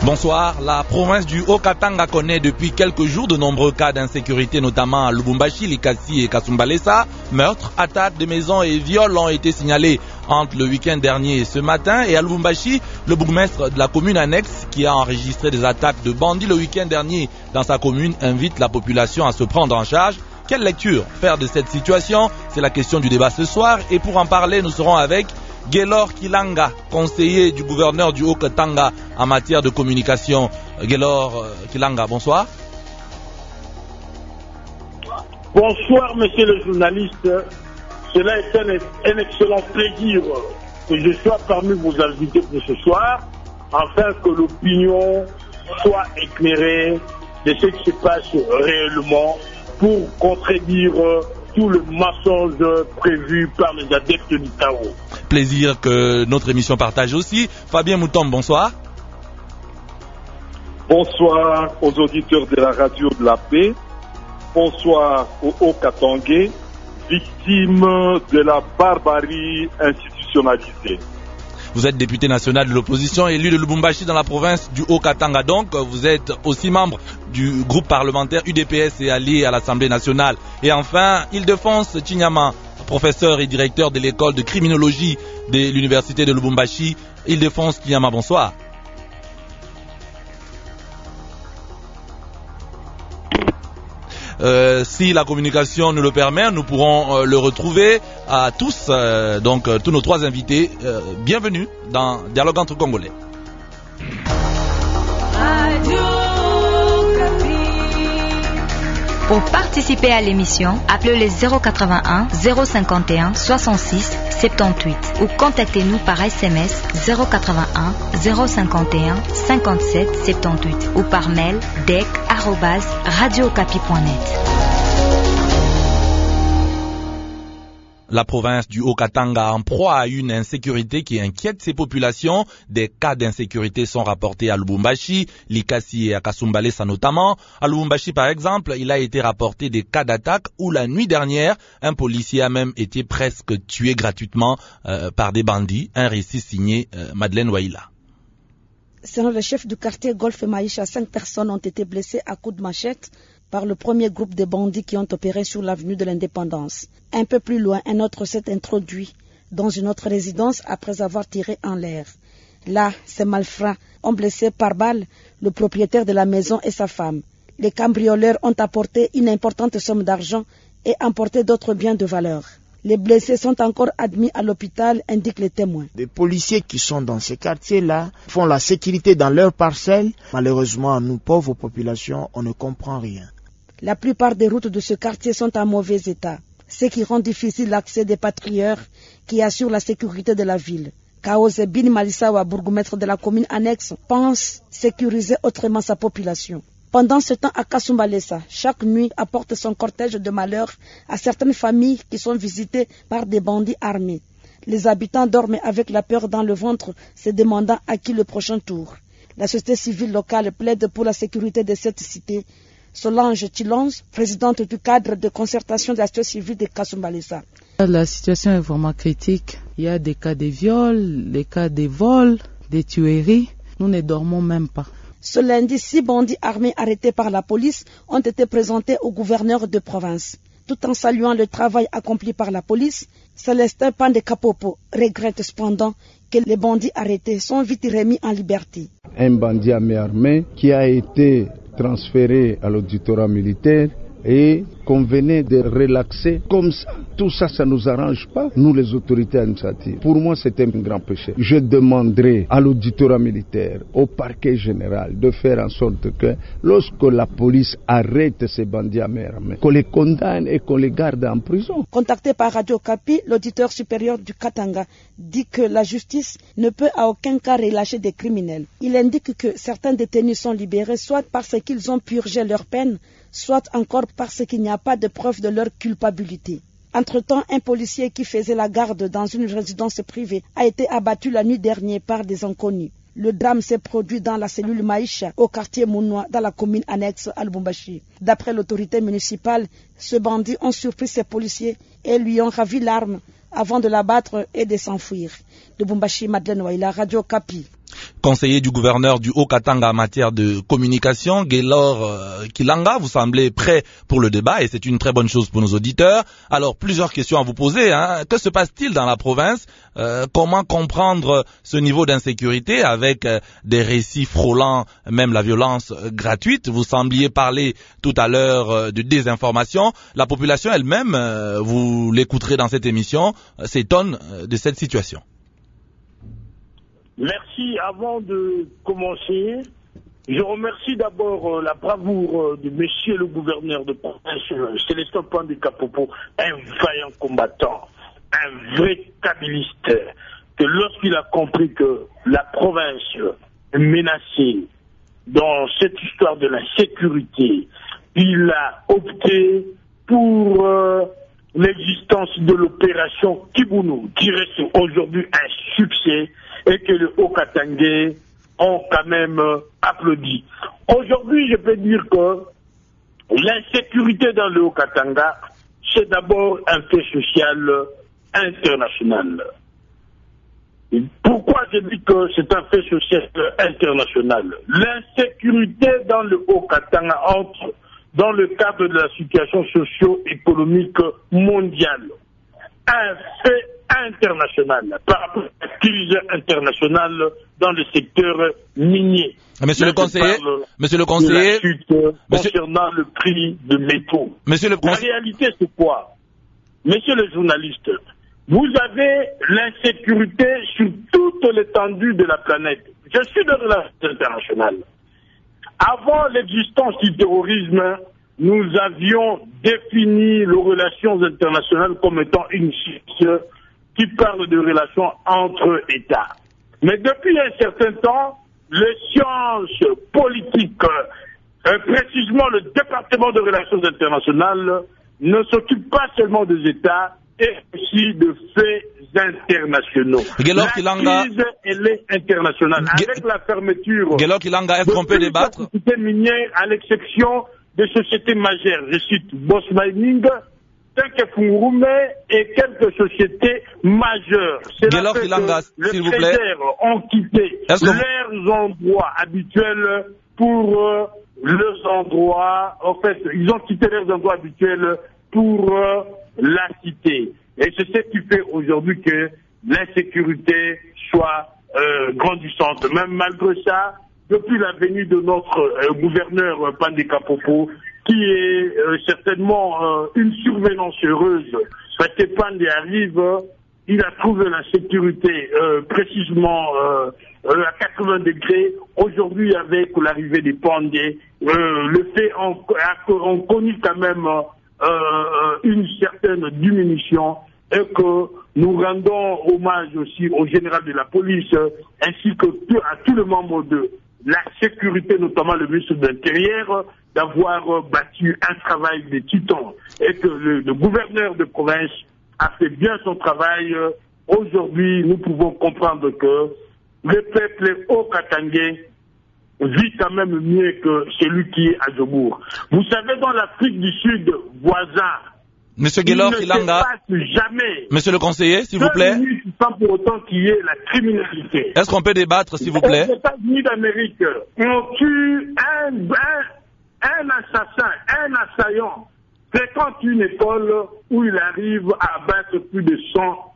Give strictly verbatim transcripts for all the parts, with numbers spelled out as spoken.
Bonsoir. La province du Haut-Katanga connaît depuis quelques jours de nombreux cas d'insécurité, notamment à Lubumbashi, Likasi et Kasumbalesa. Meurtres, attaques de maisons et viols ont été signalés entre le week-end dernier et ce matin. Et à Lubumbashi, le bourgmestre de la commune annexe, qui a enregistré des attaques de bandits le week-end dernier dans sa commune, invite la population à se prendre en charge. Quelle lecture faire de cette situation? C'est la question du débat ce soir. Et pour en parler, nous serons avec Gelor Kilanga, conseiller du gouverneur du Haut-Katanga en matière de communication. Gelor Kilanga, bonsoir. Bonsoir, monsieur le journaliste. Cela est un, un excellent plaisir que je sois parmi vos invités pour ce soir, afin que l'opinion soit éclairée de ce qui se passe réellement pour contredire tout le mensonge prévu par les adeptes du Tao. Plaisir que notre émission partage aussi. Fabien Mouton, bonsoir. Bonsoir aux auditeurs de la radio de la paix. Bonsoir aux Haut-Katangais, victimes de la barbarie institutionnalisée. Vous êtes député national de l'opposition, élu de Lubumbashi dans la province du Haut-Katanga. Donc, vous êtes aussi membre du groupe parlementaire U D P S et allié à l'Assemblée nationale. Et enfin, Ildefonse Chinyama, professeur et directeur de l'école de criminologie de l'université de Lubumbashi. Ildefonse Chinyama, bonsoir. Euh, si la communication nous le permet, nous pourrons euh, le retrouver à tous, euh, donc euh, tous nos trois invités. Euh, bienvenue dans Dialogue entre Congolais. Pour participer à l'émission, appelez le zéro quatre-vingt-un zéro cinquante et un soixante-six soixante-dix-huit ou contactez-nous par S M S zéro quatre-vingt-un zéro cinquante et un cinquante-sept soixante-dix-huit ou par mail dec arobase radiocapi point net. La province du Haut-Katanga en proie à une insécurité qui inquiète ses populations. Des cas d'insécurité sont rapportés à Lubumbashi, Likasi et à Kasumbalesa notamment. À Lubumbashi par exemple, il a été rapporté des cas d'attaque où la nuit dernière, un policier a même été presque tué gratuitement euh, par des bandits. Un récit signé euh, Madeleine Waila. Selon le chef du quartier Golfe Maïcha, cinq personnes ont été blessées à coups de machette par le premier groupe de bandits qui ont opéré sur l'avenue de l'Indépendance. Un peu plus loin, un autre s'est introduit dans une autre résidence après avoir tiré en l'air. Là, ces malfrats ont blessé par balle le propriétaire de la maison et sa femme. Les cambrioleurs ont apporté une importante somme d'argent et emporté d'autres biens de valeur. Les blessés sont encore admis à l'hôpital, indiquent les témoins. Les policiers qui sont dans ces quartiers-là font la sécurité dans leurs parcelles. Malheureusement, nous, pauvres populations, on ne comprend rien. La plupart des routes de ce quartier sont en mauvais état, ce qui rend difficile l'accès des patrouilleurs qui assurent la sécurité de la ville. Kaose Bin Malisawa, bourgmestre de la commune annexe, pense sécuriser autrement sa population. Pendant ce temps, à Kasumbalesa, chaque nuit apporte son cortège de malheur à certaines familles qui sont visitées par des bandits armés. Les habitants dorment avec la peur dans le ventre, se demandant à qui le prochain tour. La société civile locale plaide pour la sécurité de cette cité. Solange Tilonge, présidente du cadre de concertation de la société civile de Kasumbalesa. La situation est vraiment critique. Il y a des cas de viol, des cas de vol, des tueries. Nous ne dormons même pas. Ce lundi, six bandits armés arrêtés par la police ont été présentés au gouverneur de province. Tout en saluant le travail accompli par la police, Célestin Pandekapopo regrette cependant que les bandits arrêtés sont vite remis en liberté. Un bandit armé qui a été transféré à l'auditorat militaire et qu'on venait de relaxer comme ça. Tout ça, ça ne nous arrange pas, nous les autorités administratives. Pour moi, c'est un grand péché. Je demanderai à l'auditorat militaire, au parquet général, de faire en sorte que lorsque la police arrête ces bandits armés, qu'on les condamne et qu'on les garde en prison. Contacté par Radio Kapi, l'auditeur supérieur du Katanga dit que la justice ne peut à aucun cas relâcher des criminels. Il indique que certains détenus sont libérés soit parce qu'ils ont purgé leur peine, soit encore parce qu'il n'y a pas de preuve de leur culpabilité. Entre-temps, un policier qui faisait la garde dans une résidence privée a été abattu la nuit dernière par des inconnus. Le drame s'est produit dans la cellule Maïcha, au quartier Mounoua, dans la commune annexe à Lubumbashi. D'après l'autorité municipale, ce bandit ont surpris ces policiers et lui ont ravi l'arme avant de l'abattre et de s'enfuir. Lubumbashi, Madeleine Waila, Radio Kapi. conseiller du gouverneur du Haut-Katanga en matière de communication, Gaylor euh, Kilanga. Vous semblez prêt pour le débat et c'est une très bonne chose pour nos auditeurs. Alors, plusieurs questions à vous poser. Hein. Que se passe-t-il dans la province? euh, Comment comprendre ce niveau d'insécurité avec euh, des récits frôlant même la violence euh, gratuite? Vous sembliez parler tout à l'heure euh, de désinformation. La population elle-même, euh, vous l'écouterez dans cette émission, euh, s'étonne euh, de cette situation. Merci. Avant de commencer, je remercie d'abord euh, la bravoure euh, de monsieur le gouverneur de province, euh, Célestin Pandé-Kapopo, un vaillant combattant, un vrai kabiliste, que lorsqu'il a compris que la province est menacée dans cette histoire de la sécurité, il a opté pour euh, l'existence de l'opération Kibounou, qui reste aujourd'hui un succès et que le Haut-Katangais ont quand même euh, applaudi. Aujourd'hui, je peux dire que l'insécurité dans le Haut-Katanga, c'est d'abord un fait social euh, international. Et pourquoi je dis que c'est un fait social euh, international? L'insécurité dans le Haut-Katanga entre dans le cadre de la situation socio-économique mondiale. Un fait international par rapport à la crise internationale dans le secteur minier. Monsieur Là, le conseiller, monsieur le conseiller, de la chute monsieur, concernant le prix de métaux. Monsieur le La conseiller, réalité, c'est quoi? Monsieur le journaliste, vous avez l'insécurité sur toute l'étendue de la planète. Je suis de relations internationales. Avant l'existence du terrorisme, nous avions défini les relations internationales comme étant une science qui parle de relations entre États. Mais depuis un certain temps, les sciences politiques, euh, précisément le département de relations internationales, ne s'occupe pas seulement des États, et aussi de faits internationaux. Gaylor La Kilanga, crise, elle est internationale. Avec la fermeture Gaylor Kilanga, est-ce qu'on peut débattre? Sociétés minières, à l'exception des sociétés majeures, je cite Boss Mining, Tenkefungurume et quelques sociétés majeures. C'est Gaylor Kilanga, s'il vous plaît, ont quitté que... leurs endroits habituels pour euh, leurs endroits, en fait, ils ont quitté leurs endroits habituels pour euh, la cité. Et c'est ce qui fait aujourd'hui que l'insécurité soit euh, grandissante. Même malgré ça, depuis la venue de notre euh, gouverneur euh, Pandé-Kapopo, qui est euh, certainement euh, une surveillance heureuse, parce que Pandé arrive, euh, il a trouvé la sécurité euh, précisément euh, euh, à quatre-vingts degrés. Aujourd'hui, avec l'arrivée des Pandé, euh, le fait on, on connu quand même euh, euh, une certaine diminution et que nous rendons hommage aussi au général de la police ainsi que à tous les membres de la sécurité, notamment le ministre de l'Intérieur, d'avoir battu un travail de titan et que le, le gouverneur de province a fait bien son travail. Aujourd'hui, nous pouvons comprendre que le peuple haut-katangais vit quand même mieux que celui qui est à Djobour. Vous savez, dans l'Afrique du Sud, voisin, Monsieur Gaylor Kilanga, jamais. Monsieur le conseiller, s'il vous plaît. Sans pour autant qu'il y ait la criminalité. Est-ce qu'on peut débattre, s'il vous plaît? Aux États-Unis d'Amérique, on tue un, un, un assassin, un assaillant, fréquente une école où il arrive à abattre plus de cent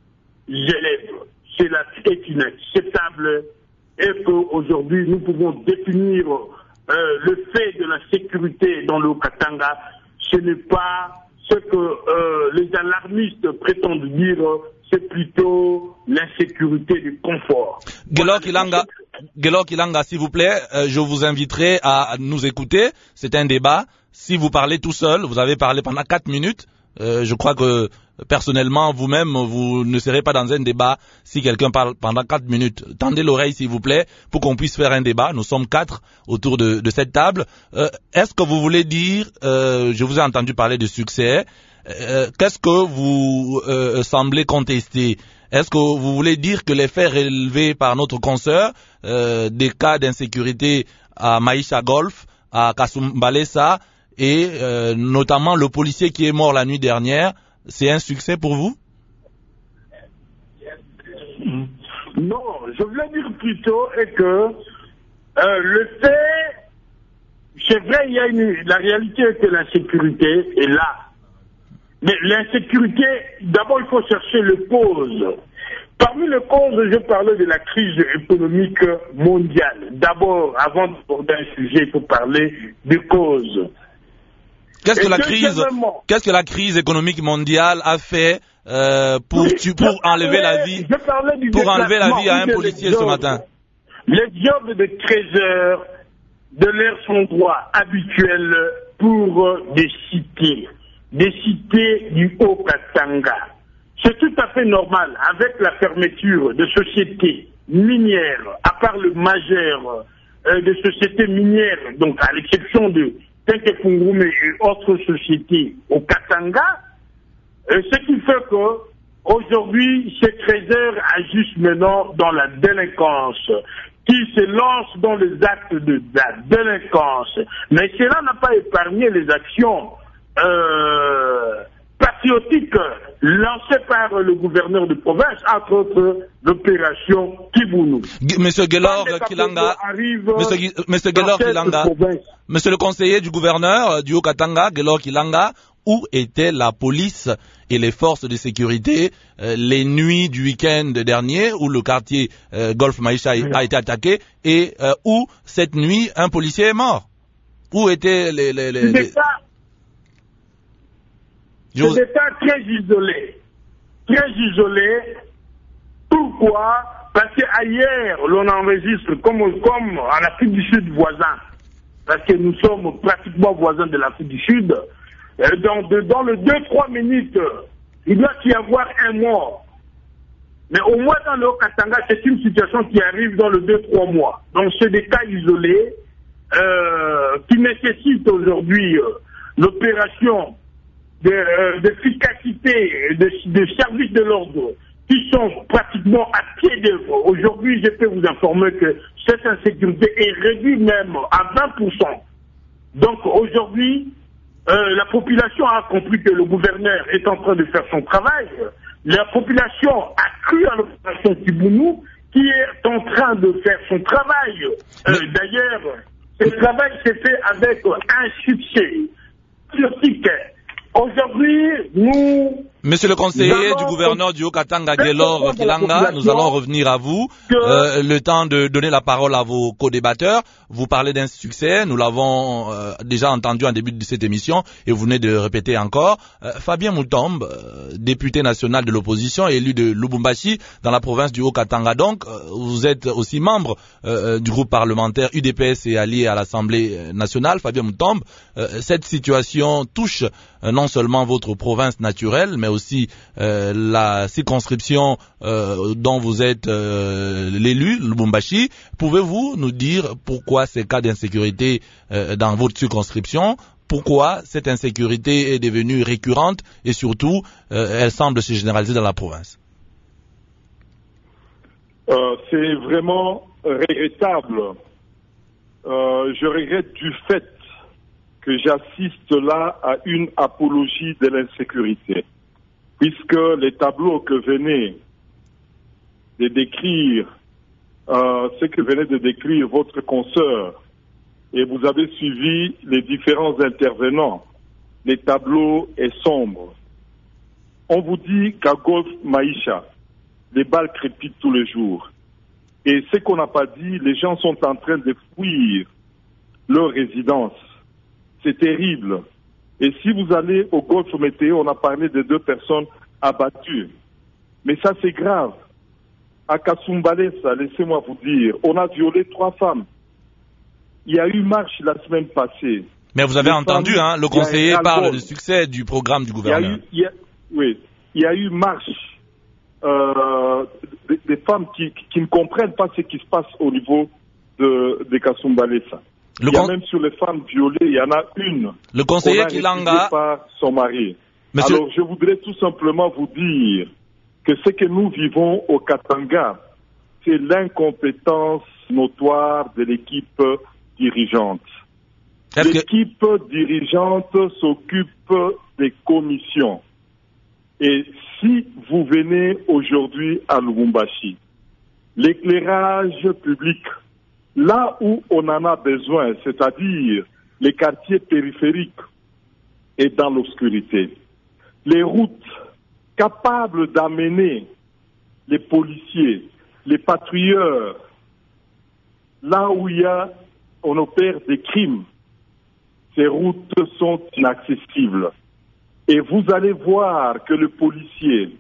élèves. C'est inacceptable et qu'aujourd'hui nous pouvons définir euh, le fait de la sécurité dans le Katanga. Ce n'est pas ce que euh, les alarmistes prétendent dire, c'est plutôt l'insécurité du confort. Gaylor Kilanga, Gaylor Kilanga, s'il vous plaît, euh, je vous inviterai à nous écouter. C'est un débat. Si vous parlez tout seul, vous avez parlé pendant quatre minutes. Euh, je crois que personnellement, vous-même, vous ne serez pas dans un débat si quelqu'un parle pendant quatre minutes. Tendez l'oreille, s'il vous plaît, pour qu'on puisse faire un débat. Nous sommes quatre autour de, de cette table. Euh, est-ce que vous voulez dire, euh, je vous ai entendu parler de succès, euh, qu'est-ce que vous euh, semblez contester? Est-ce que vous voulez dire que les faits relevés par notre consoeur, euh, des cas d'insécurité à Maïcha Golf, à Kasumbalesa, et euh, notamment le policier qui est mort la nuit dernière, c'est un succès pour vous? Non, je voulais dire plutôt est que euh, le fait, c'est vrai, il y a une, la réalité est que l'insécurité est là. Mais l'insécurité, d'abord il faut chercher les causes. Parmi les causes, je parlais de la crise économique mondiale. D'abord, avant d'aborder un sujet, il faut parler des causes. Qu'est-ce que la crise, qu'est-ce que la crise économique mondiale a fait euh, pour, oui, tu, pour enlever la vie, pour enlever la vie à un policier ce matin? Les jobs de trésor de leur endroit habituel pour des cités, des cités du Haut-Katanga. C'est tout à fait normal, avec la fermeture de sociétés minières, à part le majeur euh, de sociétés minières, donc à l'exception de Tenkefungume et autres sociétés au Katanga, euh, ce qui fait que aujourd'hui, ces trésors agissent maintenant dans la délinquance, qui se lancent dans les actes de la délinquance. Mais cela n'a pas épargné les actions euh, patriotiques lancées par le gouverneur de province, entre autres l'opération Kibounou. Monsieur Gelor Kilanga, Monsieur, Monsieur Gelor Kilanga, Monsieur le conseiller du gouverneur du Haut-Katanga, Gelor Kilanga, où était la police et les forces de sécurité euh, les nuits du week-end dernier où le quartier euh, Golf Maïcha a été attaqué et euh, où cette nuit un policier est mort? Où étaient les... les, les, les... C'est vous... des cas très isolés. Très isolés. Pourquoi? Parce qu'ailleurs, l'on enregistre comme, comme en Afrique du Sud voisin. Parce que nous sommes pratiquement voisins de l'Afrique du Sud. Dans, de, dans le deux trois minutes, il doit y avoir un mort. Mais au moins dans le Haut-Katanga, c'est une situation qui arrive dans le deux trois mois. Donc c'est des cas isolés euh, qui nécessitent aujourd'hui euh, l'opération d'efficacité de, de, de, de services de l'ordre qui sont pratiquement à pied d'œuvre. Aujourd'hui, je peux vous informer que cette insécurité est réduite même à vingt pour cent. Donc aujourd'hui, Euh, la population a compris que le gouverneur est en train de faire son travail. La population a cru à l'opération Kibounou qui est en train de faire son travail. Euh, D'ailleurs, ce travail s'est fait avec un succès politique. Aujourd'hui, nous... Monsieur le conseiller du gouverneur du Haut-Katanga, Gelor Kilanga, nous allons revenir à vous. Euh, le temps de donner la parole à vos co-débatteurs. Vous parlez d'un succès, nous l'avons euh, déjà entendu en début de cette émission et vous venez de répéter encore. Euh, Fabien Moutombe, euh, député national de l'opposition, élu de Lubumbashi dans la province du Haut-Katanga. Donc, euh, vous êtes aussi membre euh, du groupe parlementaire U D P S et allié à l'Assemblée nationale. Fabien Moutombe, euh, cette situation touche euh, non seulement votre province naturelle, mais aussi euh, la circonscription euh, dont vous êtes euh, l'élu, Lubumbashi. Pouvez-vous nous dire pourquoi ces cas d'insécurité euh, dans votre circonscription, pourquoi cette insécurité est devenue récurrente et surtout euh, elle semble se généraliser dans la province? euh, C'est vraiment regrettable. Euh, je regrette du fait que j'assiste là à une apologie de l'insécurité, puisque les tableaux que venez de décrire, euh, ce que venait de décrire votre consoeur, et vous avez suivi les différents intervenants, les tableaux est sombre. On vous dit qu'à Golf Maïcha, les balles crépitent tous les jours. Et ce qu'on n'a pas dit, les gens sont en train de fuir leur résidence. C'est terrible. Et si vous allez au Golfe Météo, on a parlé de deux personnes abattues. Mais ça, c'est grave. À Kasumbalesa, laissez-moi vous dire, on a violé trois femmes. Il y a eu marche la semaine passée. Mais vous avez Les entendu, femmes, hein, le conseiller parle du succès du programme du gouvernement. Il y a eu, il y a, oui, il y a eu marche euh, des, des femmes qui, qui ne comprennent pas ce qui se passe au niveau de, de Kasumbalesa. Le il y a même sur les femmes violées, il y en a une. Le conseiller Kilanga par son mari. Monsieur... Alors je voudrais tout simplement vous dire que ce que nous vivons au Katanga, c'est l'incompétence notoire de l'équipe dirigeante. L'équipe que... dirigeante s'occupe des commissions. Et si vous venez aujourd'hui à Lubumbashi, l'éclairage public, là où on en a besoin, c'est-à-dire les quartiers périphériques et dans l'obscurité. Les routes capables d'amener les policiers, les patrouilleurs, là où il y a, on opère des crimes, ces routes sont inaccessibles. Et vous allez voir que le policier,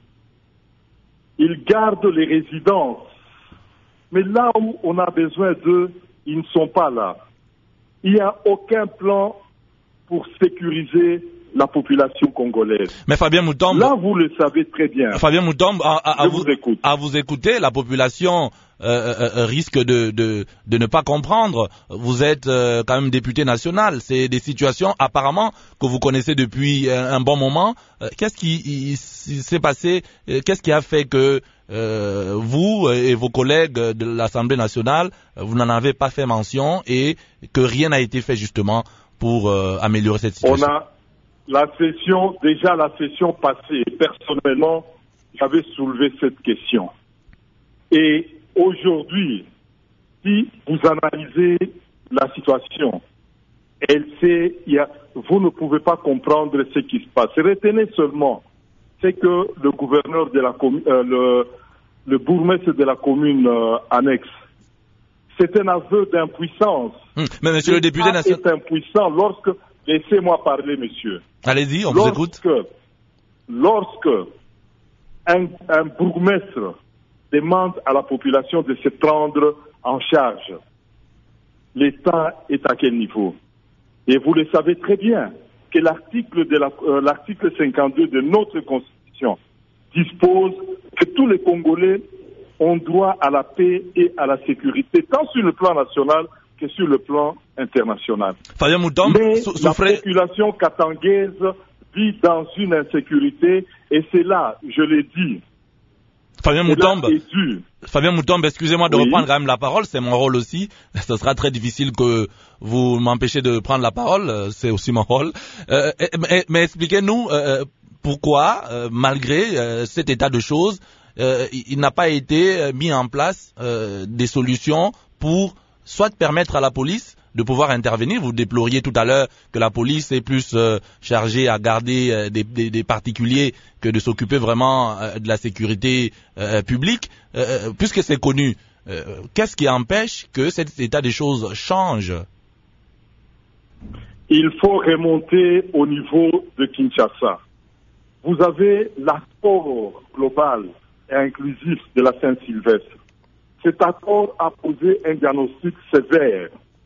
il garde les résidences, mais là où on a besoin d'eux, ils ne sont pas là. Il n'y a aucun plan pour sécuriser la population congolaise. Mais Fabien Moutombe, là vous le savez très bien. Fabien Moutombe, à, à, à, vous, vous écoute. à vous écouter, la population euh, euh, risque de, de, de ne pas comprendre. Vous êtes euh, quand même député national. C'est des situations apparemment que vous connaissez depuis un, un bon moment. Euh, qu'est-ce qui s'est passé? Qu'est-ce qui a fait que euh, vous et vos collègues de l'Assemblée nationale, vous n'en avez pas fait mention et que rien n'a été fait justement pour euh, améliorer cette situation? On a la session, déjà la session passée, personnellement, j'avais soulevé cette question. Et aujourd'hui, si vous analysez la situation, elle sait, il y a, vous ne pouvez pas comprendre ce qui se passe. Retenez seulement, c'est que le gouverneur de la commune, euh, le, le bourgmestre de la commune euh, annexe, c'est un aveu d'impuissance. Hum, mais monsieur le député national est impuissant lorsque, laissez-moi parler, monsieur. Allez-y, on lorsque, vous écoute. Lorsque un, un bourgmestre demande à la population de se prendre en charge, l'État est à quel niveau? Et vous le savez très bien que l'article de la, euh, l'article cinquante-deux de notre Constitution dispose que tous les Congolais ont droit à la paix et à la sécurité, tant sur le plan national que sur le plan international. Fabien Moutombe, mais souffrez... la population katangaise vit dans une insécurité et c'est là, je l'ai dit, Fabien Moutombe, dû... Fabien Moutombe, excusez-moi de oui. reprendre quand même la parole, c'est mon rôle aussi. Ce sera très difficile que vous m'empêchez de prendre la parole, c'est aussi mon rôle. Euh, mais, mais expliquez-nous euh, pourquoi, euh, malgré euh, cet état de choses, euh, il n'a pas été mis en place euh, des solutions pour soit permettre à la police de pouvoir intervenir. Vous déploriez tout à l'heure que la police est plus euh, chargée à garder euh, des, des, des particuliers que de s'occuper vraiment euh, de la sécurité euh, publique. Euh, puisque c'est connu, euh, qu'est-ce qui empêche que cet état des choses change? Il faut remonter au niveau de Kinshasa. Vous avez l'accord global et inclusif de la Saint-Sylvestre. Cet accord a posé un diagnostic sévère,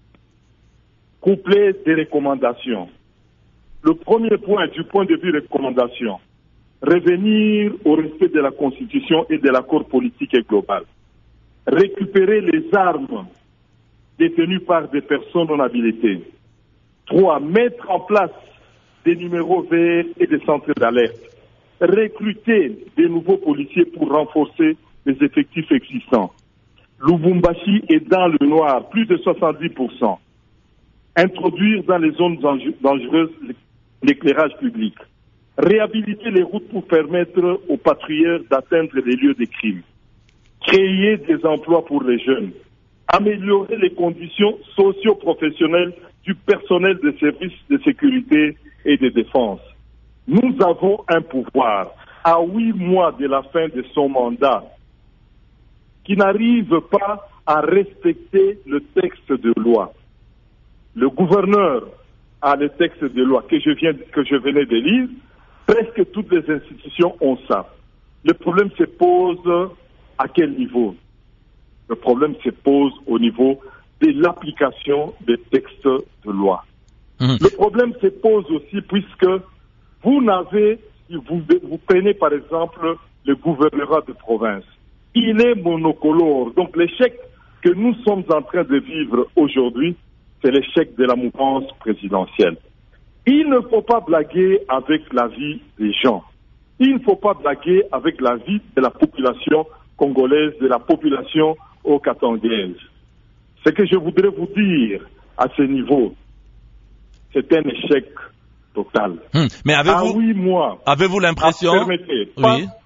couplé des recommandations. Le premier point, du point de vue recommandation, revenir au respect de la Constitution et de l'accord politique et global. Récupérer les armes détenues par des personnes non habilitées. Trois, mettre en place des numéros verts et des centres d'alerte. Recruter des nouveaux policiers pour renforcer les effectifs existants. Lubumbashi est dans le noir, plus de soixante-dix pour cent. Introduire dans les zones dangereuses l'éclairage public. Réhabiliter les routes pour permettre aux patrouilleurs d'atteindre les lieux des crimes. Créer des emplois pour les jeunes. Améliorer les conditions socio-professionnelles du personnel des services de sécurité et de défense. Nous avons un pouvoir, à huit mois de la fin de son mandat, qui n'arrive pas à respecter le texte de loi. Le gouverneur a le texte de loi que je viens, que je venais de lire. Presque toutes les institutions ont ça. Le problème se pose à quel niveau? Le problème se pose au niveau de l'application des textes de loi. Mmh. Le problème se pose aussi puisque vous n'avez, vous, vous prenez par exemple le gouvernorat de province. Il est monocolore. Donc l'échec que nous sommes en train de vivre aujourd'hui, c'est l'échec de la mouvance présidentielle. Il ne faut pas blaguer avec la vie des gens. Il ne faut pas blaguer avec la vie de la population congolaise, de la population haut-katangaise. Ce que je voudrais vous dire à ce niveau, c'est un échec total. Hum, mais avez-vous, à huit mois, avez-vous l'impression, permettez, pas, oui.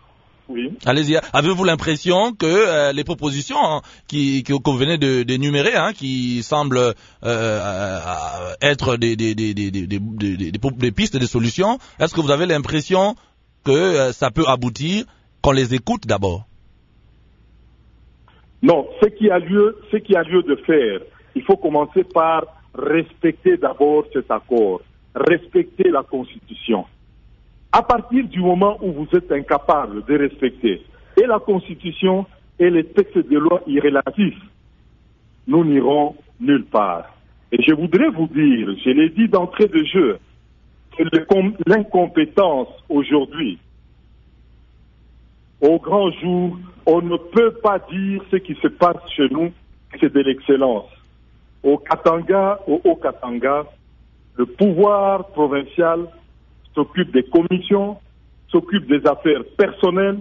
Oui. Allez-y. Avez-vous l'impression que euh, les propositions hein, qui, qui, que vous venez de d'énumérer, hein, qui semblent euh, euh, être des, des, des, des, des, des, des, des pistes, des solutions, est-ce que vous avez l'impression que euh, ça peut aboutir, qu'on les écoute d'abord? Non, ce qui a lieu, ce qui a lieu de faire, il faut commencer par respecter d'abord cet accord, respecter la Constitution. À partir du moment où vous êtes incapable de respecter et la Constitution et les textes de loi y relatifs, nous n'irons nulle part. Et je voudrais vous dire, je l'ai dit d'entrée de jeu, que l'incompétence aujourd'hui, au grand jour, on ne peut pas dire ce qui se passe chez nous, c'est de l'excellence. Au Katanga, au Haut-Katanga, le pouvoir provincial s'occupe des commissions, s'occupe des affaires personnelles.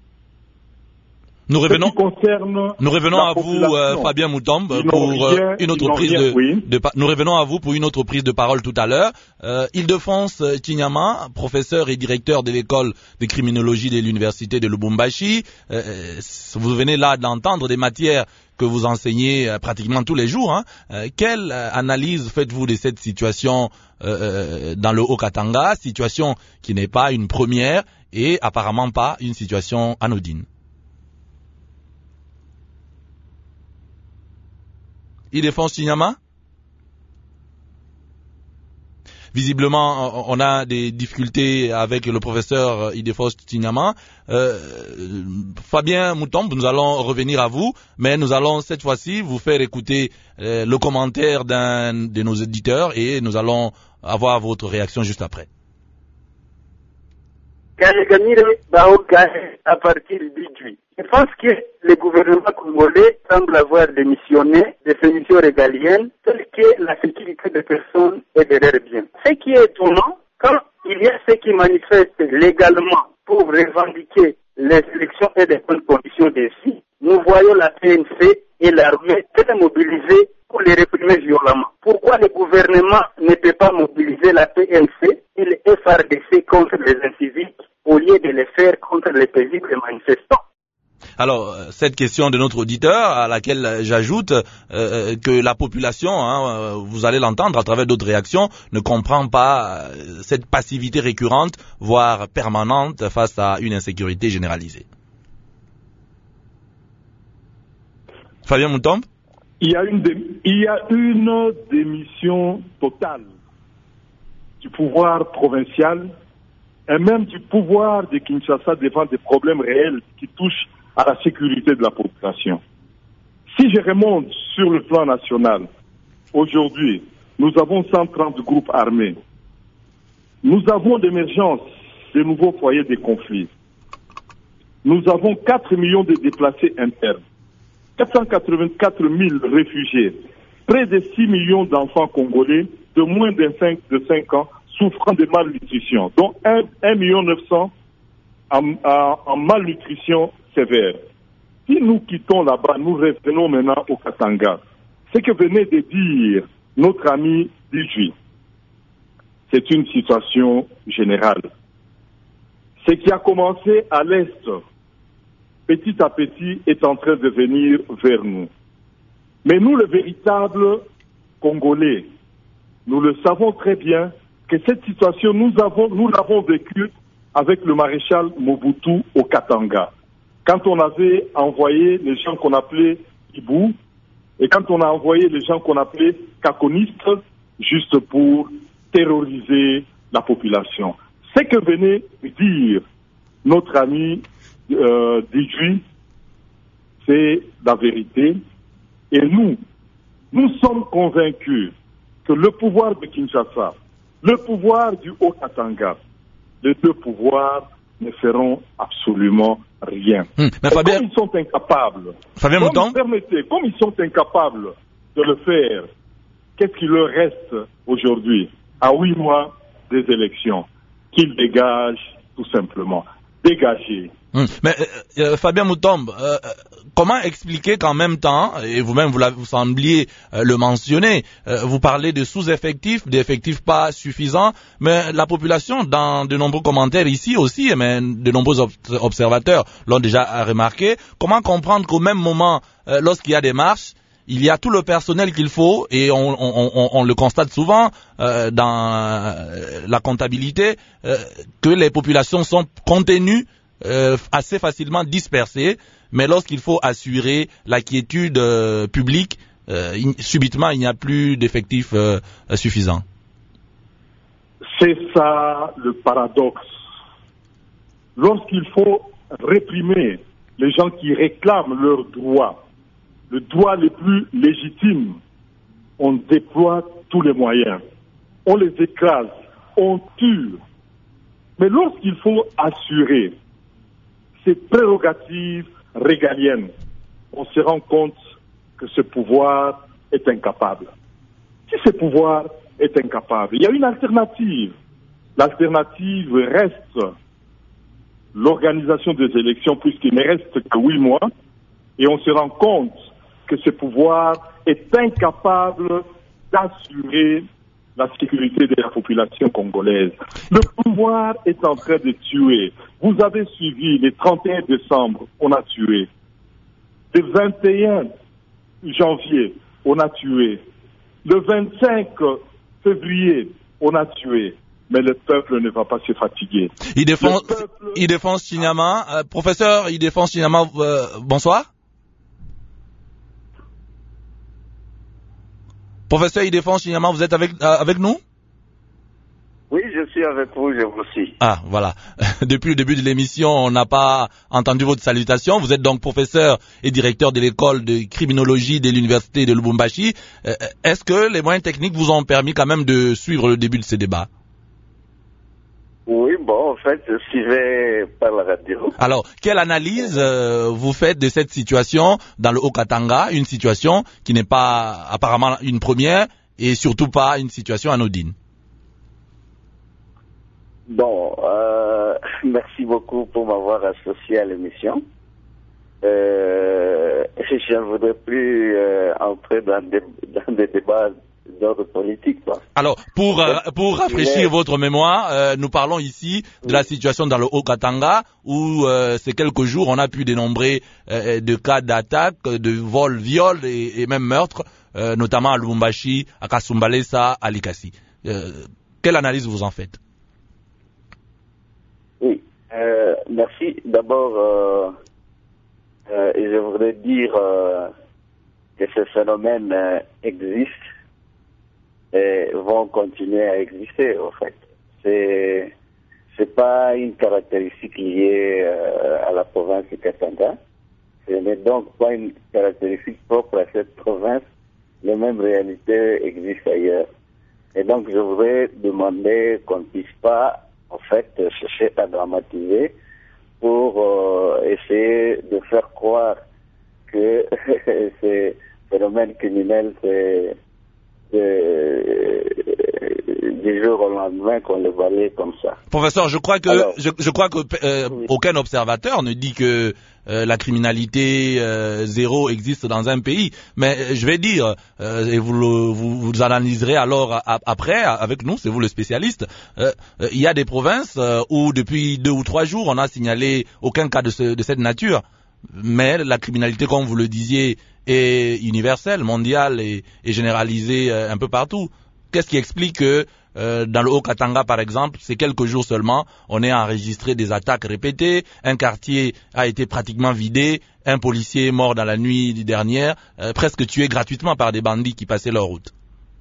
Nous revenons, concerne nous revenons à vous, euh, Fabien Moutombe, pour rien, euh, une autre prise rien, de, oui. de, nous revenons à vous pour une autre prise de parole tout à l'heure. Euh, Ildefonse Chinyama, professeur et directeur de l'école de criminologie de l'université de Lubumbashi. Euh, vous venez là d'entendre des matières que vous enseignez euh, pratiquement tous les jours. Hein. Euh, quelle euh, analyse faites-vous de cette situation euh, dans le Haut-Katanga, situation qui n'est pas une première et apparemment pas une situation anodine? Ildefonse Chinyama? Visiblement, on a des difficultés avec le professeur Ildefonse Chinyama. Euh, Fabien Moutombe, nous allons revenir à vous, mais nous allons cette fois-ci vous faire écouter euh, le commentaire d'un de nos éditeurs et nous allons avoir votre réaction juste après. À partir du huit. Je pense que le gouvernement congolais semble avoir démissionné de ses missions régaliennes telles que la sécurité des personnes et de leurs biens. Ce qui est étonnant, quand il y a ceux qui manifestent légalement pour revendiquer les élections et les bonnes conditions des filles, nous voyons la P N C et l'armée très mobilisées pour les réprimer violemment. Pourquoi le gouvernement ne peut pas mobiliser la P N C et le F R D C contre les inciviques au lieu de les faire contre les paisibles manifestants? Alors, cette question de notre auditeur, à laquelle j'ajoute euh, que la population, hein, vous allez l'entendre à travers d'autres réactions, ne comprend pas cette passivité récurrente, voire permanente, face à une insécurité généralisée. Fabien Moutombe? Il y a une, dé- il y a une démission totale du pouvoir provincial et même du pouvoir de Kinshasa devant des problèmes réels qui touchent à la sécurité de la population. Si je remonte sur le plan national, aujourd'hui, nous avons cent trente groupes armés. Nous avons l'émergence de nouveaux foyers de conflits. Nous avons quatre millions de déplacés internes, quatre cent quatre-vingt-quatre mille réfugiés, près de six millions d'enfants congolais de moins de cinq ans souffrant de malnutrition, dont un million neuf cents en, en, en malnutrition sévère. Si nous quittons là-bas, nous revenons maintenant au Katanga. Ce que venait de dire notre ami Dijui, c'est une situation générale. Ce qui a commencé à l'Est, petit à petit, est en train de venir vers nous. Mais nous, le véritable Congolais, nous le savons très bien que cette situation, nous avons, nous l'avons vécue avec le maréchal Mobutu au Katanga. Quand on avait envoyé les gens qu'on appelait Ibou, et quand on a envoyé les gens qu'on appelait Kakonistes, juste pour terroriser la population. Ce que venait dire notre ami euh, Dijui, c'est la vérité. Et nous, nous sommes convaincus que le pouvoir de Kinshasa, le pouvoir du Haut-Katanga, les deux pouvoirs ne feront absolument rien. Hum, mais Fabien... Comme ils sont incapables, Fabien comme, Moutombe, permettez, comme ils sont incapables de le faire, qu'est-ce qu'il leur reste aujourd'hui, à huit mois des élections? Qu'ils dégagent tout simplement. Dégagez. Hum. Mais euh, Fabien Moutombe, euh, comment expliquer qu'en même temps, et vous-même vous, vous sembliez euh, le mentionner, euh, vous parlez de sous-effectifs, d'effectifs pas suffisants, mais la population, dans de nombreux commentaires ici aussi, mais de nombreux ob- observateurs l'ont déjà remarqué, comment comprendre qu'au même moment, euh, lorsqu'il y a des marches, il y a tout le personnel qu'il faut, et on, on, on, on le constate souvent euh, dans euh, la comptabilité, euh, que les populations sont contenues, Euh, assez facilement dispersés, mais lorsqu'il faut assurer la quiétude euh, publique, euh, in, subitement il n'y a plus d'effectifs euh, suffisants. C'est ça le paradoxe. Lorsqu'il faut réprimer les gens qui réclament leurs droits, le droit le plus légitime, on déploie tous les moyens, on les écrase, on tue. Mais lorsqu'il faut assurer ces prérogatives régaliennes, on se rend compte que ce pouvoir est incapable. Si ce pouvoir est incapable, il y a une alternative. L'alternative reste l'organisation des élections, puisqu'il ne reste que huit mois, et on se rend compte que ce pouvoir est incapable d'assurer la sécurité de la population congolaise. Le pouvoir est en train de tuer. Vous avez suivi, le trente et un décembre, on a tué. Le vingt et un janvier, on a tué. Le vingt-cinq février, on a tué. Mais le peuple ne va pas se fatiguer. Il défend, peuple... il défend Chinyama. Euh, professeur, il défend Chinyama, euh, bonsoir. Professeur Idéfense Chinyama, vous êtes avec, euh, avec nous? Oui, je suis avec vous, je vous suis. Ah, voilà. Depuis le début de l'émission, on n'a pas entendu votre salutation. Vous êtes donc professeur et directeur de l'école de criminologie de l'université de Lubumbashi. Euh, est-ce que les moyens techniques vous ont permis quand même de suivre le début de ces débats? Oui, bon, en fait, je suivais par la radio. Alors, quelle analyse euh, vous faites de cette situation dans le Haut-Katanga, une situation qui n'est pas apparemment une première et surtout pas une situation anodine? Bon, euh, merci beaucoup pour m'avoir associé à l'émission. Euh, je ne voudrais plus euh, entrer dans des, dans des débats d'ordre politique, quoi. Alors, pour euh, pour rafraîchir Mais... votre mémoire, euh, nous parlons ici de la situation dans le Haut-Katanga où euh, ces quelques jours on a pu dénombrer euh, de cas d'attaque, de vol, viol et, et même meurtre, euh, notamment à Lubumbashi, à Kasumbalesa, à Likasi. Euh, quelle analyse vous en faites? Oui, euh, merci. D'abord, euh, euh, je voudrais dire euh, que ce phénomène euh, existe et vont continuer à exister, en fait. C'est c'est pas une caractéristique liée euh, à la province du Katanga. Ce n'est donc pas une caractéristique propre à cette province. Les mêmes réalités existent ailleurs. Et donc, je voudrais demander qu'on ne puisse pas, en fait, chercher à dramatiser pour euh, essayer de faire croire que ces phénomènes criminels, c'est Euh, du jour au lendemain qu'on les voyait comme ça. Professeur, je crois que Alors, je, je crois que euh, oui. aucun observateur ne dit que euh, la criminalité euh, zéro existe dans un pays. Mais euh, je vais dire, euh, et vous, le, vous vous analyserez alors a, après avec nous, c'est vous le spécialiste. Euh, euh, il y a des provinces euh, où depuis deux ou trois jours on a signalé aucun cas de, ce, de cette nature. Mais la criminalité, comme vous le disiez, est universelle, mondiale et, et généralisée euh, un peu partout. Qu'est-ce qui explique que euh, dans le Haut-Katanga, par exemple, ces quelques jours seulement, on ait enregistré des attaques répétées, un quartier a été pratiquement vidé, un policier est mort dans la nuit dernière, euh, presque tué gratuitement par des bandits qui passaient leur route?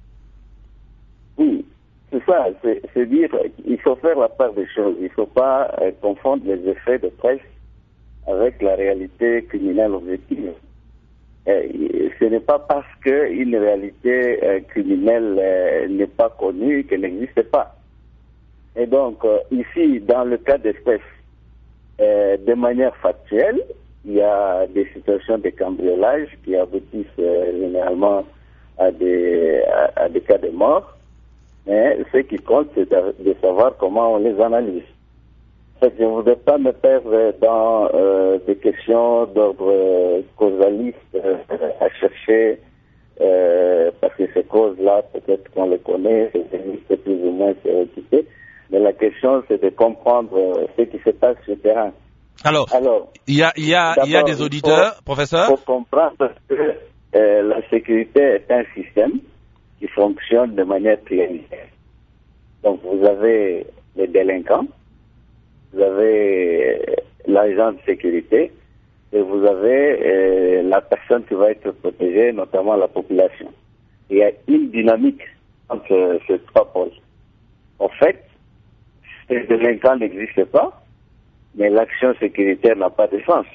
Oui, c'est ça, c'est, c'est dire qu'il faut faire la part des choses, il ne faut pas euh, confondre les effets de presse avec la réalité criminelle objective. Euh, ce n'est pas parce qu'une réalité euh, criminelle euh, n'est pas connue qu'elle n'existe pas. Et donc, euh, ici, dans le cas d'espèce, euh, de manière factuelle, il y a des situations de cambriolage qui aboutissent euh, généralement à des, à, à des cas de mort. Mais ce qui compte, c'est de, de savoir comment on les analyse. Je ne voudrais pas me perdre dans euh, des questions d'ordre euh, causaliste euh, à chercher, euh, parce que ces causes-là, peut-être qu'on les connaît, c'est plus ou moins stéréotypé, mais la question, c'est de comprendre euh, ce qui se passe sur le terrain. Alors, Alors il y a, il y a, il y a des auditeurs, faut, professeur. Il faut comprendre que euh, la sécurité est un système qui fonctionne de manière triangulaire. Donc, vous avez les délinquants, vous avez l'agent de sécurité et vous avez euh, la personne qui va être protégée, notamment la population. Il y a une dynamique entre ces trois pôles. En fait, ces délinquants n'existent pas, mais l'action sécuritaire n'a pas de sens.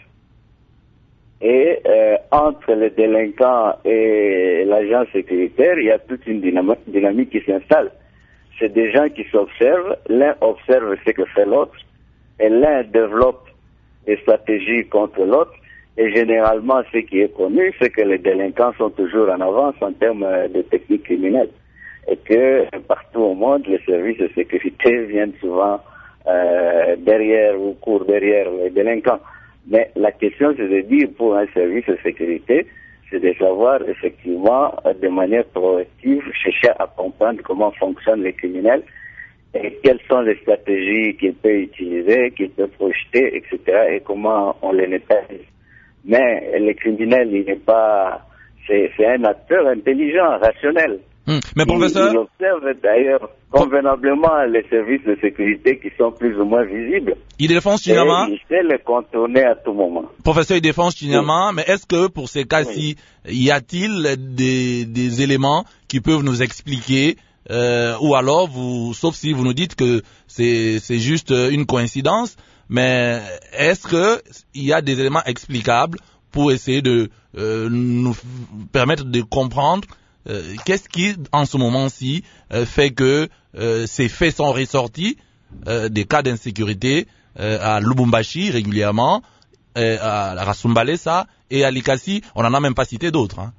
Et euh, entre les délinquants et l'agent sécuritaire, il y a toute une dynamique, dynamique qui s'installe. C'est des gens qui s'observent, l'un observe ce que fait l'autre, et l'un développe des stratégies contre l'autre, et généralement ce qui est connu, c'est que les délinquants sont toujours en avance en termes de techniques criminelles, et que partout au monde, les services de sécurité viennent souvent euh, derrière ou courent derrière les délinquants. Mais la question, c'est de dire pour un service de sécurité, c'est de savoir effectivement de manière proactive chercher à comprendre comment fonctionnent les criminels et quelles sont les stratégies qu'il peut utiliser, qu'il peut projeter, et cetera, et comment on les neutralise. Mais les criminels, il n'est pas, c'est, c'est un acteur intelligent, rationnel. Hum. Mais professeur, il, il observe d'ailleurs convenablement les services de sécurité qui sont plus ou moins visibles. Il défend Chinyama. Il sait les contourner à tout moment. Professeur, il défend Chinyama, oui. Mais est-ce que pour ces cas-ci, oui. y a-t-il des, des éléments qui peuvent nous expliquer, euh, ou alors vous, sauf si vous nous dites que c'est, c'est juste une coïncidence, mais est-ce que il y a des éléments explicables pour essayer de euh, nous permettre de comprendre Euh, qu'est-ce qui, en ce moment-ci, euh, fait que euh, ces faits sont ressortis, euh, des cas d'insécurité euh, à Lubumbashi régulièrement, euh, à Kasumbalesa et à Likasi, on n'en a même pas cité d'autres. Hein.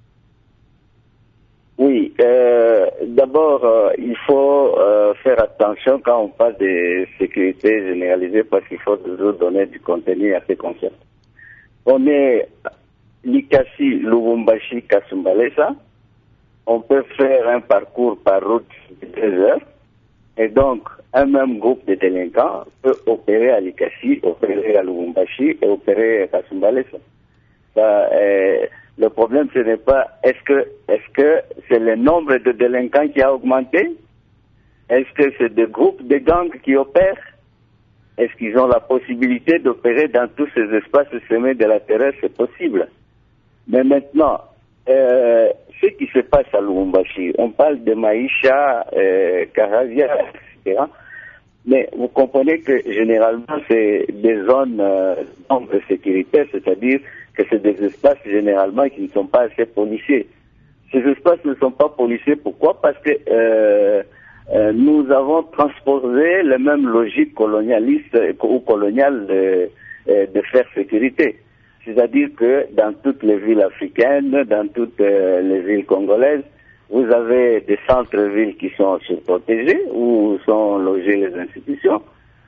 Oui, euh, d'abord, euh, il faut euh, faire attention quand on parle de sécurité généralisée, parce qu'il faut toujours donner du contenu à ces concepts. On est Likasi, Lubumbashi, Kasumbalesa. On peut faire un parcours par route de deux heures, et donc un même groupe de délinquants peut opérer à Likasi, opérer à Lubumbashi et opérer à Kasumbalesa. Ça, euh, le problème, ce n'est pas est-ce que est-ce que c'est le nombre de délinquants qui a augmenté? Est-ce que c'est des groupes de gangs qui opèrent? Est-ce qu'ils ont la possibilité d'opérer dans tous ces espaces semés de la terre? C'est possible. Mais maintenant, euh, ce qui se passe à Lubumbashi, on parle de Maïcha, euh, Karavia, et cetera. Mais vous comprenez que généralement c'est des zones euh, de sécurité, c'est-à-dire que c'est des espaces généralement qui ne sont pas assez policiers. Ces espaces ne sont pas policiers, pourquoi? Parce que euh, euh, nous avons transposé les mêmes logiques colonialistes ou coloniales de, de faire sécurité. C'est-à-dire que dans toutes les villes africaines, dans toutes euh, les villes congolaises, vous avez des centres-villes qui sont surprotégés, où sont logées les institutions.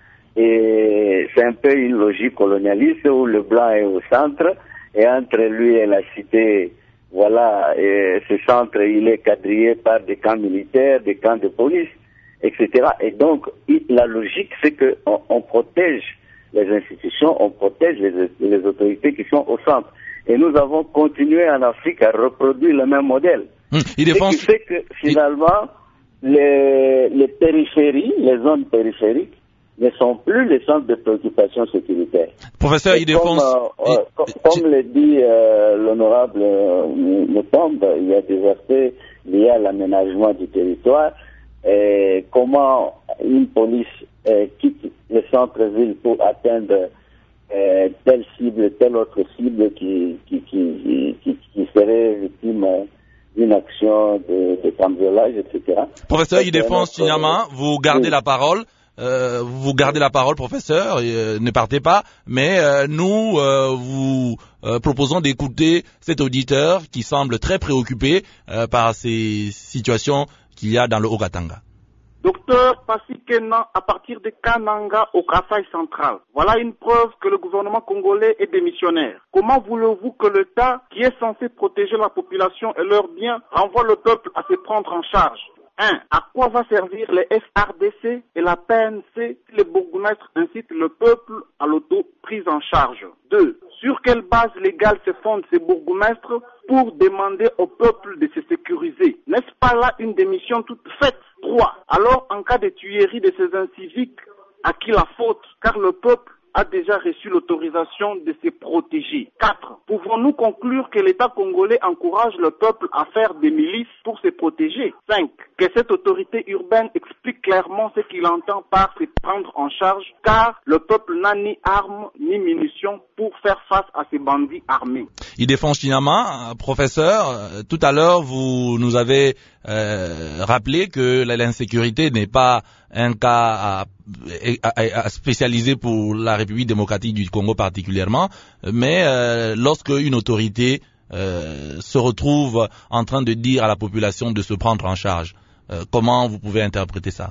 Et c'est un peu une logique colonialiste où le blanc est au centre, et entre lui et la cité, voilà, et ce centre, il est quadrillé par des camps militaires, des camps de police, et cetera. Et donc, la logique, c'est qu'on on protège les institutions, on protège les, les autorités qui sont au centre. Et nous avons continué en Afrique à reproduire le même modèle. Mmh, il défend... Ce qui fait que finalement, il... les, les périphéries, les zones périphériques, ne sont plus les centres de préoccupation sécuritaire. Professeur, il défend... Comme, euh, comme, comme le dit euh, l'honorable Mutombe, il y a des aspects liés à l'aménagement du territoire, et comment une police euh, quitte le centre-ville pour atteindre euh, telle cible, telle autre cible qui, qui, qui, qui, qui serait victime d'une action de, de cambriolage, et cetera. Professeur, il défend Chinyama, vous gardez oui. la parole. Euh, vous gardez la parole, professeur, et, euh, ne partez pas, mais euh, nous euh, vous euh, proposons d'écouter cet auditeur qui semble très préoccupé euh, par ces situations qu'il y a dans le Haut-Katanga. Docteur Passy Kenan, à partir de Kananga au Kasaï central. Voilà une preuve que le gouvernement congolais est démissionnaire. Comment voulez-vous que l'État, qui est censé protéger la population et leurs biens, renvoie le peuple à se prendre en charge? un. À quoi va servir les F R D C et la P N C si les bourgmestres incitent le peuple à l'auto-prise en charge? deux. Sur quelle base légale se fondent ces bourgmestres pour demander au peuple de se sécuriser? N'est-ce pas là une démission toute faite? trois. Alors, en cas de tuerie de ces inciviques, à qui la faute? Car le peuple a déjà reçu l'autorisation de se protéger. quatre. Pouvons-nous conclure que l'État congolais encourage le peuple à faire des milices pour se protéger? cinq. Que cette autorité urbaine explique clairement ce qu'il entend par se prendre en charge, car le peuple n'a ni armes ni munitions pour faire face à ces bandits armés. Ildefonse Chinyama, professeur, tout à l'heure vous nous avez euh, rappelé que l'insécurité n'est pas un cas à, à, à spécialisé pour la République démocratique du Congo particulièrement, mais euh, lorsque une autorité euh, se retrouve en train de dire à la population de se prendre en charge, euh, comment vous pouvez interpréter ça?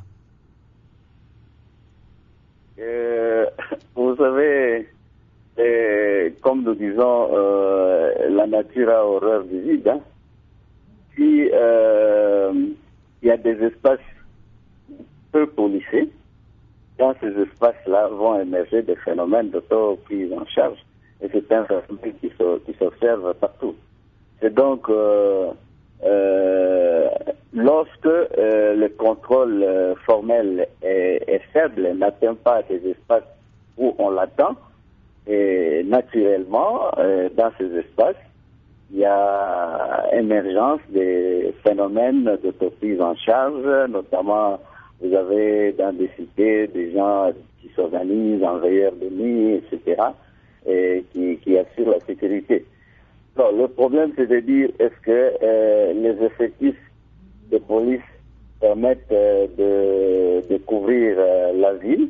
euh, Vous savez, euh, comme nous disons, euh, la nature a horreur du vide. Hein. Si euh, il y a des espaces peu policés, dans ces espaces-là vont émerger des phénomènes d'auto-prise en charge. Et c'est un phénomène qui, so, qui s'observe partout. C'est donc, euh, euh, lorsque euh, le contrôle euh, formel est, est faible, n'atteint pas des espaces où on l'attend, et naturellement, euh, dans ces espaces, il y a émergence des phénomènes d'auto-prise en charge, notamment vous avez dans des cités des gens qui s'organisent en veilleur de nuit, et cetera, et qui, qui assurent la sécurité. Alors, le problème, c'est de dire, est-ce que euh, les effectifs de police permettent euh, de, de couvrir euh, la ville?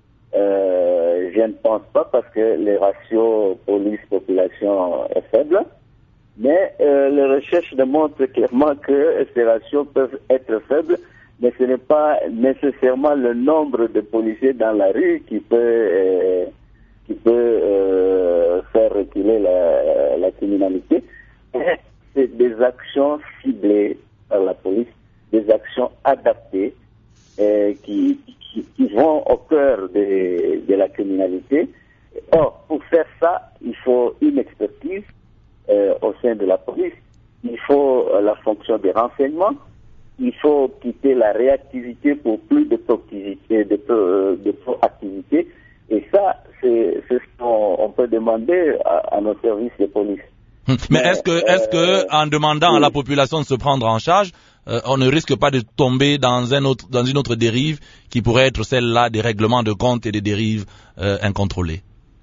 euh, Je ne pense pas, parce que les ratios police-population est faible. Mais euh, les recherches démontrent clairement que ces ratios peuvent être faibles, mais ce n'est pas nécessairement le nombre de policiers dans la rue qui peut euh, qui peut euh, faire reculer la, la criminalité. C'est des actions ciblées par la police, des actions adaptées euh, qui, qui, qui vont au cœur de, de la criminalité. Or, pour faire ça, il faut une expertise euh, au sein de la police, il faut euh, la fonction des renseignements, il faut quitter la réactivité pour plus de proactivité, de, euh, de proactivité. Et ça, c'est, c'est ce qu'on peut demander à, à nos services de police. Mais, Mais est-ce que, est-ce que, en demandant oui. à la population de se prendre en charge, euh, on ne risque pas de tomber dans un autre, dans une autre dérive qui pourrait être celle-là des règlements de compte et des dérives euh, incontrôlées?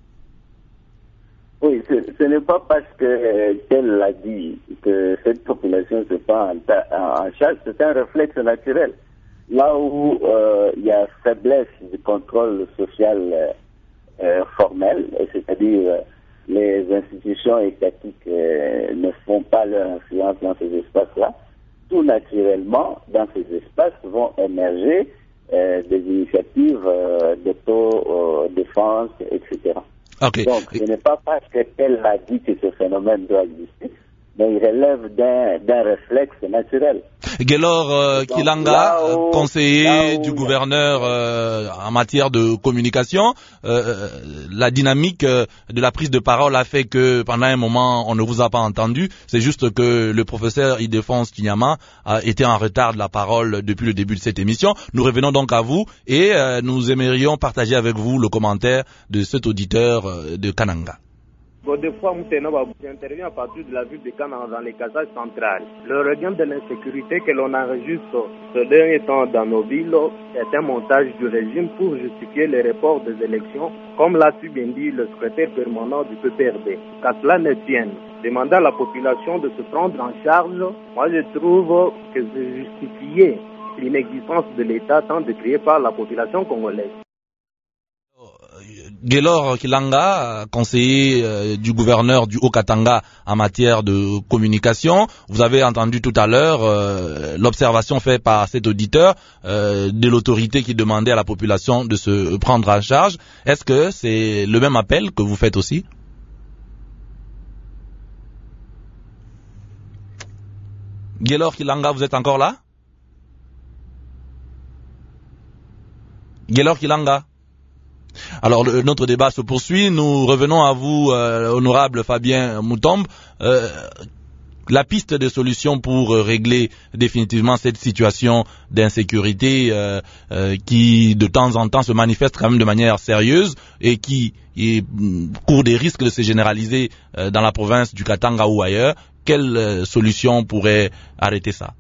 Oui, ce, ce n'est pas parce que qu'elle l'a dit que cette population se prend en, en, en charge, c'est un réflexe naturel. Là où euh, il y a faiblesse du contrôle social euh, euh, formel, c'est-à-dire euh, les institutions étatiques euh, ne font pas leur influence dans ces espaces-là, tout naturellement, dans ces espaces vont émerger euh, des initiatives euh, d'auto-défense, euh, et cetera. Okay. Donc, ce n'est pas parce qu'elle a dit que ce phénomène doit exister, mais il relève d'un, d'un réflexe naturel. Gelor euh, Donc, Kilanga, où, conseiller où, du gouverneur euh, en matière de communication, euh, la dynamique euh, de la prise de parole a fait que pendant un moment on ne vous a pas entendu. C'est juste que le professeur Ildefonse Chinyama a été en retard de la parole depuis le début de cette émission. Nous revenons donc à vous et euh, nous aimerions partager avec vous le commentaire de cet auditeur euh, de Kananga. Godefroid Moutenova, j'interviens à partir de la ville de Kananga dans les Kasaï centrales. Le regain de l'insécurité que l'on enregistre ce dernier temps dans nos villes est un montage du régime pour justifier les reports des élections, comme l'a si bien dit le secrétaire permanent du P P R D. Qu'à cela ne tienne, demander à la population de se prendre en charge, moi je trouve que c'est justifier l'inexistence de l'État tant décrié par la population congolaise. Gaylor Kilanga, conseiller euh, du gouverneur du Haut-Katanga en matière de communication, vous avez entendu tout à l'heure euh, l'observation faite par cet auditeur euh, de l'autorité qui demandait à la population de se prendre en charge. Est-ce que c'est le même appel que vous faites aussi? Gaylor Kilanga, vous êtes encore là? Gaylor Kilanga. Alors le, notre débat se poursuit. Nous revenons à vous, euh, honorable Fabien Moutombe. Euh, la piste de solution pour euh, régler définitivement cette situation d'insécurité euh, euh, qui de temps en temps se manifeste quand même de manière sérieuse et qui est, court des risques de se généraliser euh, dans la province du Katanga ou ailleurs. Quelle euh, solution pourrait arrêter ça?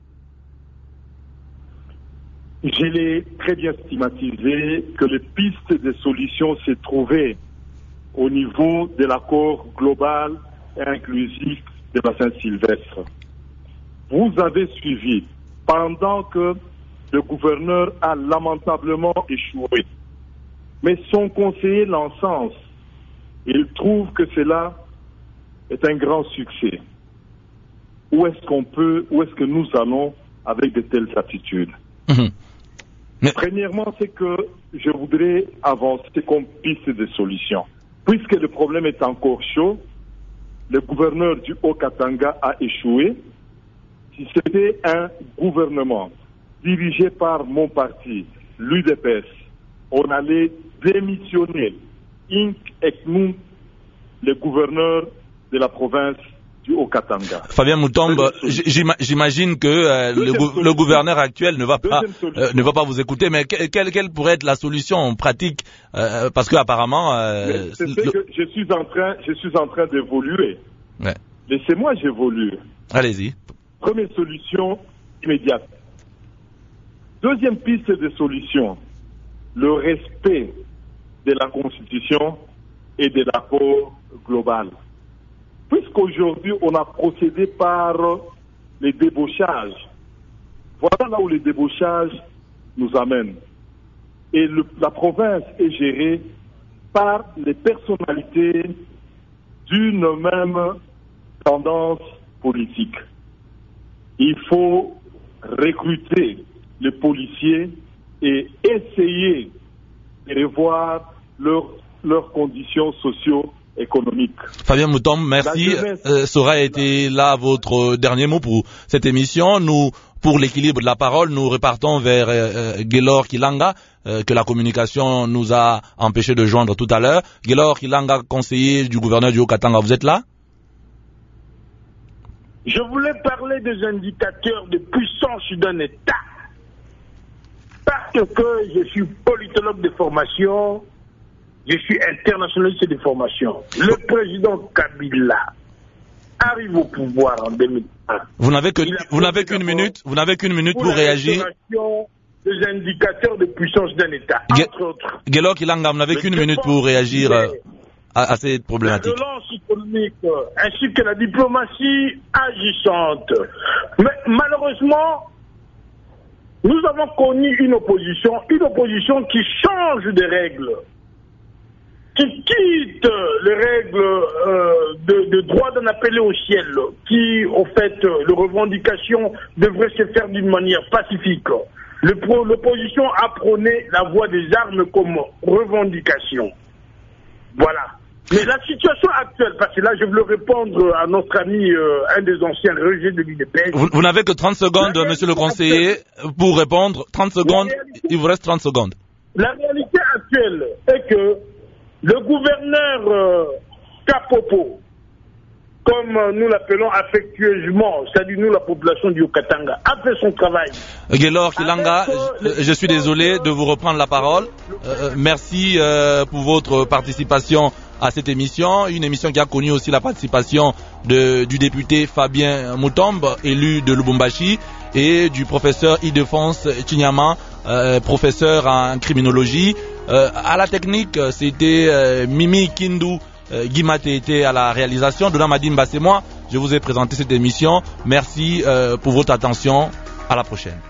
Je l'ai très bien stigmatisé que les pistes de solutions se trouvaient au niveau de l'accord global et inclusif de la Saint-Sylvestre. Vous avez suivi pendant que le gouverneur a lamentablement échoué. Mais son conseiller l'encense. Il trouve que cela est un grand succès. Où est-ce qu'on peut, où est-ce que nous allons avec de telles attitudes? Mmh. Mais... Premièrement, c'est que je voudrais avancer comme piste de solution. Puisque le problème est encore chaud, le gouverneur du Haut-Katanga a échoué. Si c'était un gouvernement dirigé par mon parti, l'U D P S, on allait démissionner, Inc et nous, le gouverneur de la province du Haut-Katanga. Fabien Moutombe, j'imagine que euh, le, gou le gouverneur actuel ne va pas euh, ne va pas vous écouter, mais que, quelle, quelle pourrait être la solution pratique euh, parce que apparemment euh, c'est le... que je suis en train je suis en train d'évoluer. Ouais. Laissez-moi j'évolue. Allez-y. Première solution immédiate. Deuxième piste de solution, le respect de la Constitution et de l'accord global. Puisqu'aujourd'hui, on a procédé par les débauchages. Voilà là où les débauchages nous amènent. Et le, la province est gérée par les personnalités d'une même tendance politique. Il faut recruter les policiers et essayer de revoir leurs, leurs conditions socio économique. Fabien Moutombe, merci. Euh, ça aura été là votre dernier mot pour cette émission. Nous, pour l'équilibre de la parole, nous repartons vers euh, Gaylor Kilanga, euh, que la communication nous a empêché de joindre tout à l'heure. Gaylor Kilanga, conseiller du gouverneur du Haut-Katanga, vous êtes là? Je voulais parler des indicateurs de puissance d'un État. Parce que je suis politologue de formation, je suis internationaliste de formation. Le président Kabila arrive au pouvoir en deux mille un. Vous n'avez que vous n'avez qu'une minute, vous n'avez qu'une minute pour, pour réagir. Des indicateurs de puissance d'un État, entre autres. Gaylor Kilanga, vous n'avez qu'une minute pour réagir euh, à, à cette problématique. La violence économique ainsi que la diplomatie agissante. Mais malheureusement, nous avons connu une opposition, une opposition qui change de règles, qui quitte les règles euh, de, de droit d'en appeler au ciel, qui, au fait, les revendications devraient se faire d'une manière pacifique. L'opposition a prôné la voie des armes comme revendication. Voilà. Mais la situation actuelle, parce que là je veux répondre à notre ami, euh, un des anciens régés de l'U D P S. Vous, vous n'avez que trente secondes, monsieur le conseiller, actuelle, pour répondre. trente secondes, réalité, il vous reste trente secondes. La réalité actuelle est que le gouverneur euh, Kapopo, comme nous l'appelons affectueusement, c'est-à-dire nous la population du Haut-Katanga, a fait son travail. Gaylor Kilanga, je, je suis désolé de vous reprendre la parole. Euh, merci euh, pour votre participation à cette émission, une émission qui a connu aussi la participation de, du député Fabien Moutombe, élu de Lubumbashi, et du professeur Ildefonse Chinyama, euh, professeur en criminologie. Euh, à la technique, c'était euh, Mimi Kindu. Euh, Guy Maté était à la réalisation. Dona Madimba, c'est moi. Je vous ai présenté cette émission. Merci euh, pour votre attention. À la prochaine.